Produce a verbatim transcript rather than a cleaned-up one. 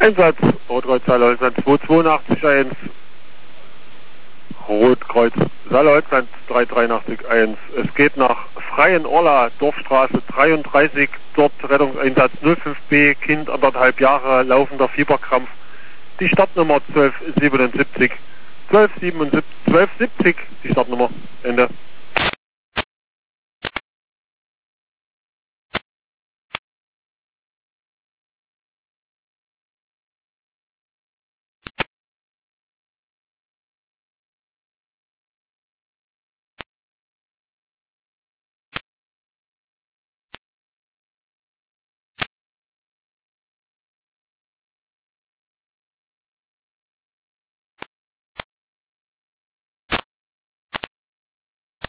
Einsatz, Rotkreuz Saarland zwei zwei acht eins. Rotkreuz Saarland drei drei acht eins. Es geht nach Freien-Orla, Dorfstraße dreiunddreißig, dort Rettungseinsatz null fünf B, Kind anderthalb Jahre, laufender Fieberkrampf. Die Startnummer zwölf siebenundsiebzig. zwölf siebenundsiebzig, zwölf siebzig, die Startnummer, Ende.